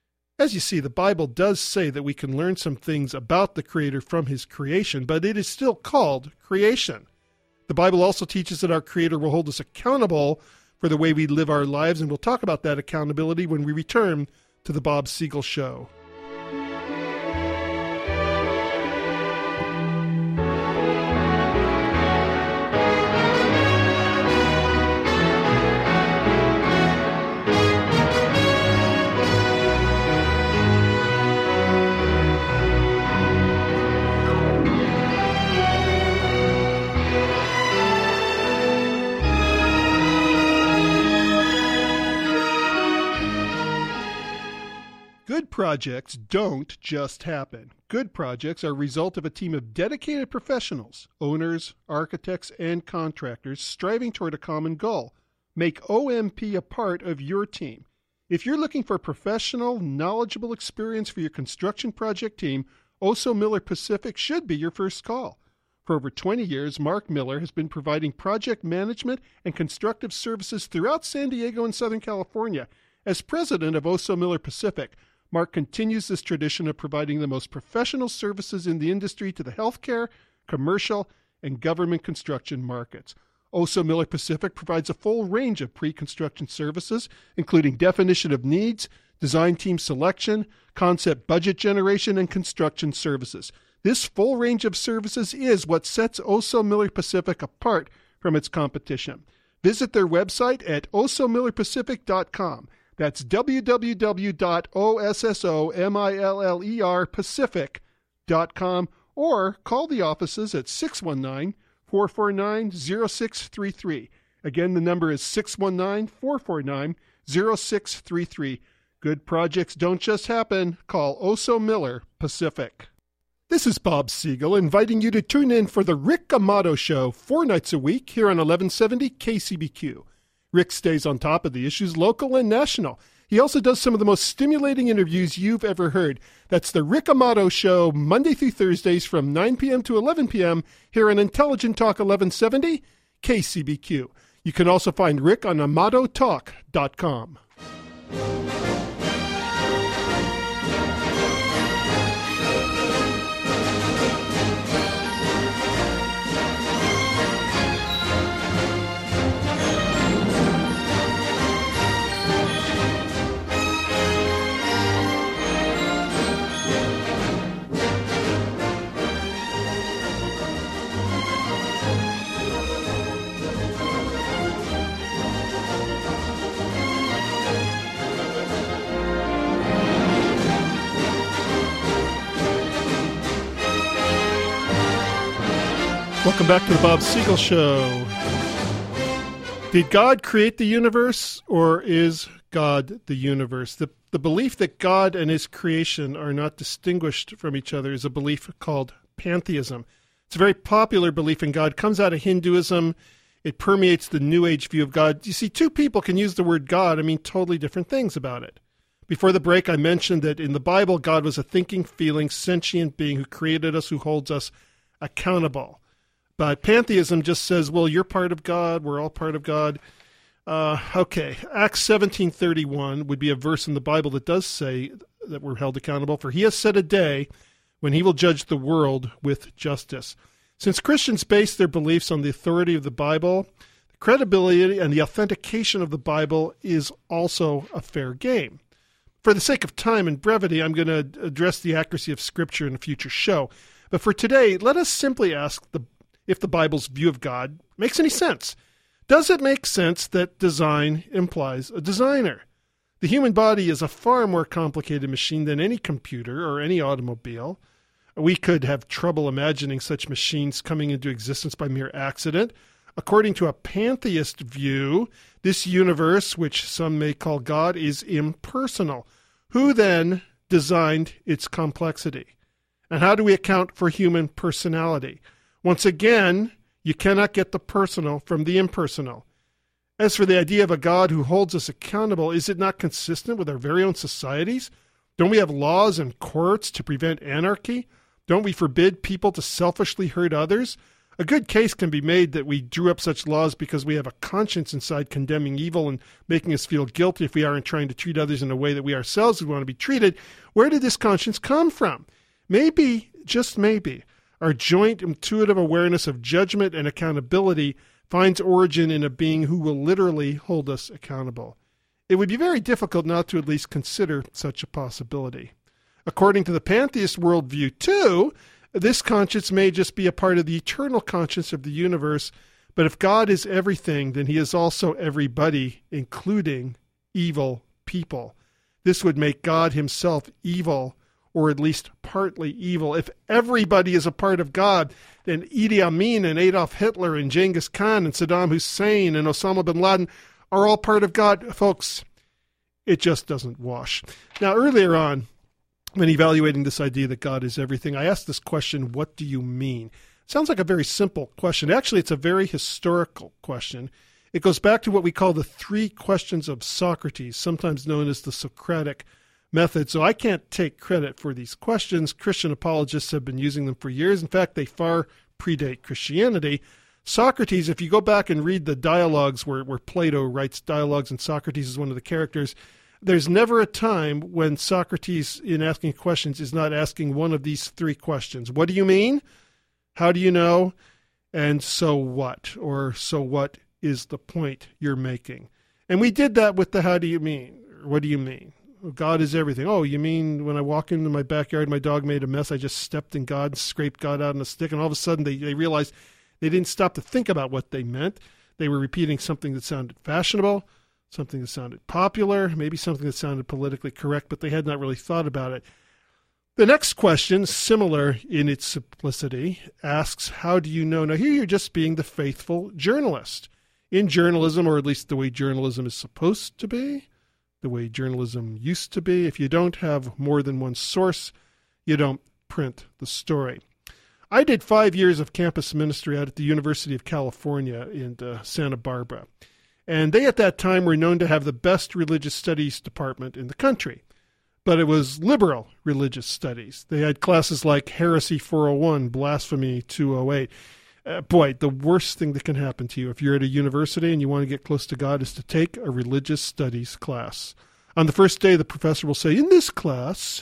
As you see, the Bible does say that we can learn some things about the Creator from his creation, but it is still called creation. The Bible also teaches that our Creator will hold us accountable for the way we live our lives, and we'll talk about that accountability when we return to the Bob Siegel Show. Good projects don't just happen. Good projects are a result of a team of dedicated professionals, owners, architects, and contractors striving toward a common goal. Make O M P a part of your team. If you're looking for professional, knowledgeable experience for your construction project team, Oso Miller Pacific should be your first call. For over twenty years, Mark Miller has been providing project management and constructive services throughout San Diego and Southern California. As president of Oso Miller Pacific, Mark continues this tradition of providing the most professional services in the industry to the healthcare, commercial, and government construction markets. Oso Miller Pacific provides a full range of pre-construction services, including definition of needs, design team selection, concept budget generation, and construction services. This full range of services is what sets Oso Miller Pacific apart from its competition. Visit their website at oso miller pacific dot com. That's w w w dot oso miller pacific dot com or call the offices at six one nine, four four nine, zero six three three. Again, the number is six one nine, four four nine, zero six three three. Good projects don't just happen. Call Oso Miller Pacific. This is Bob Siegel inviting you to tune in for the Rick Amato Show four nights a week here on eleven seventy K C B Q. Rick stays on top of the issues local and national. He also does some of the most stimulating interviews you've ever heard. That's the Rick Amato Show, Monday through Thursdays from nine p.m. to eleven p.m. here on Intelligent Talk eleven seventy K C B Q. You can also find Rick on amato talk dot com. Welcome back to the Bob Siegel Show. Did God create the universe, or is God the universe? The, the belief that God and his creation are not distinguished from each other is a belief called pantheism. It's a very popular belief in God. It comes out of Hinduism. It permeates the New Age view of God. You see, two people can use the word God and mean totally different things about it. Before the break, I mentioned that in the Bible, God was a thinking, feeling, sentient being who created us, who holds us accountable. But pantheism just says, well, you're part of God, we're all part of God. Uh, okay, Acts seventeen thirty-one would be a verse in the Bible that does say that we're held accountable, for he has set a day when he will judge the world with justice. Since Christians base their beliefs on the authority of the Bible, the credibility and the authentication of the Bible is also a fair game. For the sake of time and brevity, I'm going to address the accuracy of Scripture in a future show. But for today, let us simply ask the if the Bible's view of God makes any sense. Does it make sense that design implies a designer? The human body is a far more complicated machine than any computer or any automobile. We could have trouble imagining such machines coming into existence by mere accident. According to a pantheist view, this universe, which some may call God, is impersonal. Who then designed its complexity? And how do we account for human personality? Once again, you cannot get the personal from the impersonal. As for the idea of a God who holds us accountable, is it not consistent with our very own societies? Don't we have laws and courts to prevent anarchy? Don't we forbid people to selfishly hurt others? A good case can be made that we drew up such laws because we have a conscience inside condemning evil and making us feel guilty if we aren't trying to treat others in a way that we ourselves would want to be treated. Where did this conscience come from? Maybe, just maybe, our joint intuitive awareness of judgment and accountability finds origin in a being who will literally hold us accountable. It would be very difficult not to at least consider such a possibility. According to the pantheist worldview, too, this conscience may just be a part of the eternal conscience of the universe, but if God is everything, then he is also everybody, including evil people. This would make God himself evil, or at least partly evil. If everybody is a part of God, then Idi Amin and Adolf Hitler and Genghis Khan and Saddam Hussein and Osama bin Laden are all part of God. Folks, it just doesn't wash. Now, earlier on, when evaluating this idea that God is everything, I asked this question, what do you mean? Sounds like a very simple question. Actually, it's a very historical question. It goes back to what we call the three questions of Socrates, sometimes known as the Socratic method. So I can't take credit for these questions. Christian apologists have been using them for years. In fact, they far predate Christianity. Socrates, if you go back and read the dialogues where, where Plato writes dialogues and Socrates is one of the characters, there's never a time when Socrates, in asking questions, is not asking one of these three questions. What do you mean? How do you know? And so what? Or so what is the point you're making? And we did that with the how do you mean? Or what do you mean? God is everything. Oh, you mean when I walk into my backyard, my dog made a mess, I just stepped in God and scraped God out on a stick, and all of a sudden they, they realized they didn't stop to think about what they meant. They were repeating something that sounded fashionable, something that sounded popular, maybe something that sounded politically correct, but they had not really thought about it. The next question, similar in its simplicity, asks, how do you know? Now, here you're just being the faithful journalist. In journalism, or at least the way journalism is supposed to be, the way journalism used to be, if you don't have more than one source, you don't print the story. I did five years of campus ministry out at the University of California in uh, Santa Barbara. And they at that time were known to have the best religious studies department in the country. But it was liberal religious studies. They had classes like Heresy four oh one, Blasphemy two oh eight. Uh, boy, the worst thing that can happen to you if you're at a university and you want to get close to God is to take a religious studies class. On the first day, the professor will say, in this class,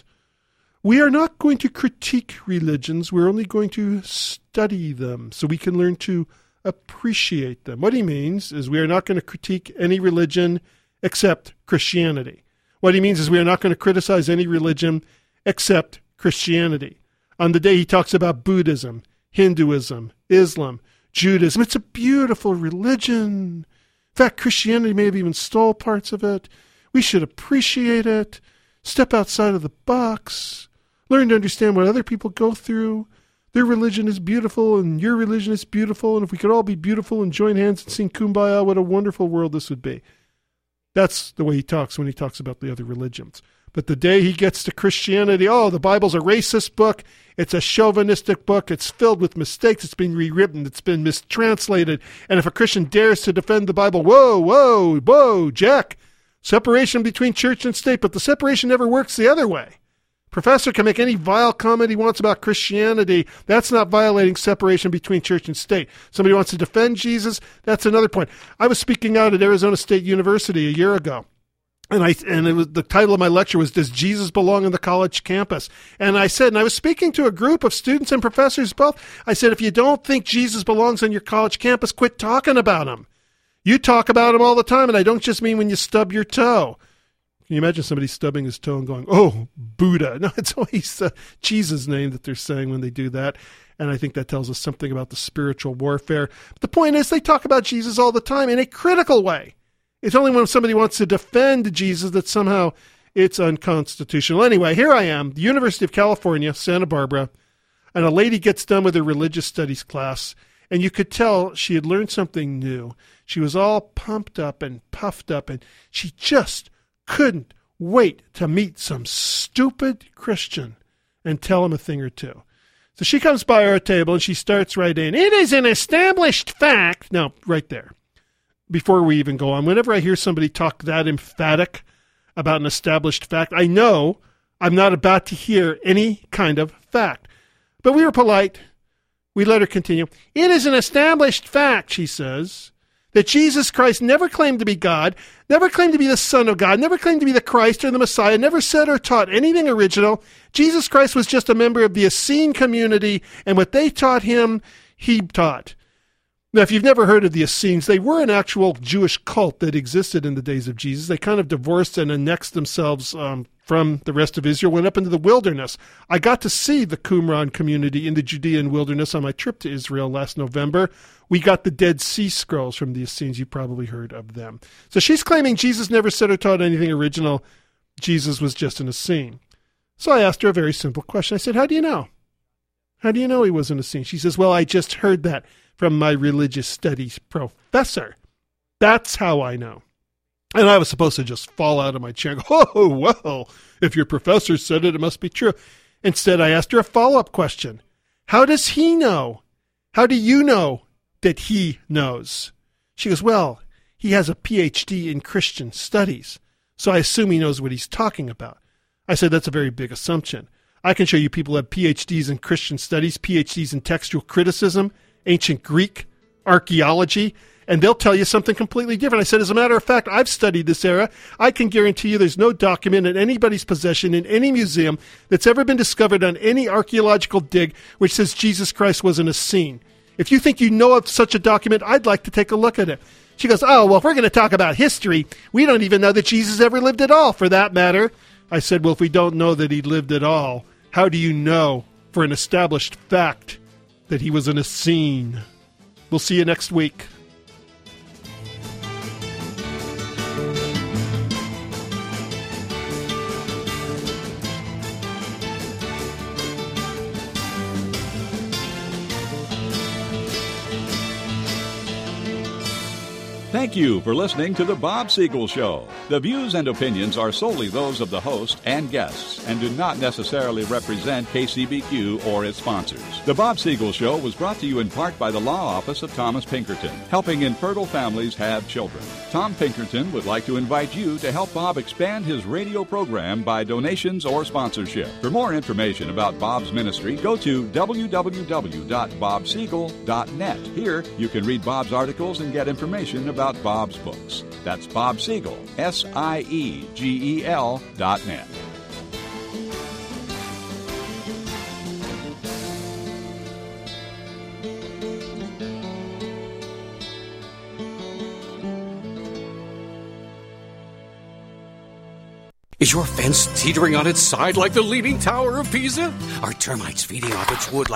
we are not going to critique religions. We're only going to study them so we can learn to appreciate them. What he means is we are not going to critique any religion except Christianity. What he means is we are not going to criticize any religion except Christianity. On the day he talks about Buddhism, Hinduism, Islam, Judaism, it's a beautiful religion. In fact, Christianity may have even stole parts of it. We should appreciate it, step outside of the box, learn to understand what other people go through. Their religion is beautiful and your religion is beautiful, and if we could all be beautiful and join hands and sing Kumbaya, what a wonderful world this would be. That's the way he talks when he talks about the other religions. But the day he gets to Christianity, oh, the Bible's a racist book. It's a chauvinistic book. It's filled with mistakes. It's been rewritten. It's been mistranslated. And if a Christian dares to defend the Bible, whoa, whoa, whoa, Jack, separation between church and state. But the separation never works the other way. Professor can make any vile comment he wants about Christianity. That's not violating separation between church and state. Somebody wants to defend Jesus. That's another point. I was speaking out at Arizona State University a year ago. And I and it was the title of my lecture was, Does Jesus Belong on the College Campus? And I said, and I was speaking to a group of students and professors both. I said, if you don't think Jesus belongs on your college campus, quit talking about him. You talk about him all the time, and I don't just mean when you stub your toe. Can you imagine somebody stubbing his toe and going, oh, Buddha? No, it's always uh, Jesus' name that they're saying when they do that. And I think that tells us something about the spiritual warfare. But the point is, they talk about Jesus all the time in a critical way. It's only when somebody wants to defend Jesus that somehow it's unconstitutional. Anyway, here I am, the University of California, Santa Barbara, and a lady gets done with her religious studies class, and you could tell she had learned something new. She was all pumped up and puffed up, and she just couldn't wait to meet some stupid Christian and tell him a thing or two. So she comes by our table, and she starts right in. It is an established fact. No, right there. Before we even go on, whenever I hear somebody talk that emphatic about an established fact, I know I'm not about to hear any kind of fact. But we were polite. We let her continue. It is an established fact, she says, that Jesus Christ never claimed to be God, never claimed to be the Son of God, never claimed to be the Christ or the Messiah, never said or taught anything original. Jesus Christ was just a member of the Essene community, and what they taught him, he taught. Now, if you've never heard of the Essenes, they were an actual Jewish cult that existed in the days of Jesus. They kind of divorced and annexed themselves um, from the rest of Israel, went up into the wilderness. I got to see the Qumran community in the Judean wilderness on my trip to Israel last November. We got the Dead Sea Scrolls from the Essenes. You probably heard of them. So she's claiming Jesus never said or taught anything original. Jesus was just an Essene. So I asked her a very simple question. I said, how do you know? How do you know he was an Essene? She says, well, I just heard that from my religious studies professor. That's how I know. And I was supposed to just fall out of my chair and go, oh, well, if your professor said it, it must be true. Instead, I asked her a follow-up question. How does he know? How do you know that he knows? She goes, well, he has a P H D in Christian studies, so I assume he knows what he's talking about. I said, that's a very big assumption. I can show you people who have P H Ds in Christian studies, P H Ds in textual criticism, ancient Greek, archaeology, and they'll tell you something completely different. I said, as a matter of fact, I've studied this era. I can guarantee you there's no document in anybody's possession in any museum that's ever been discovered on any archaeological dig which says Jesus Christ was an Essene. If you think you know of such a document, I'd like to take a look at it. She goes, oh, well, if we're going to talk about history, we don't even know that Jesus ever lived at all, for that matter. I said, well, if we don't know that he lived at all, how do you know for an established fact that he was an Essene? We'll see you next week. Thank you for listening to The Bob Siegel Show. The views and opinions are solely those of the host and guests and do not necessarily represent K C B Q or its sponsors. The Bob Siegel Show was brought to you in part by the Law Office of Thomas Pinkerton, helping infertile families have children. Tom Pinkerton would like to invite you to help Bob expand his radio program by donations or sponsorship. For more information about Bob's ministry, go to w w w dot bob siegel dot net. Here, you can read Bob's articles and get information about about Bob's books. That's Bob Siegel, S I E G E L dot net. Is your fence teetering on its side like the Leaning Tower of Pisa? Are termites feeding off its wood like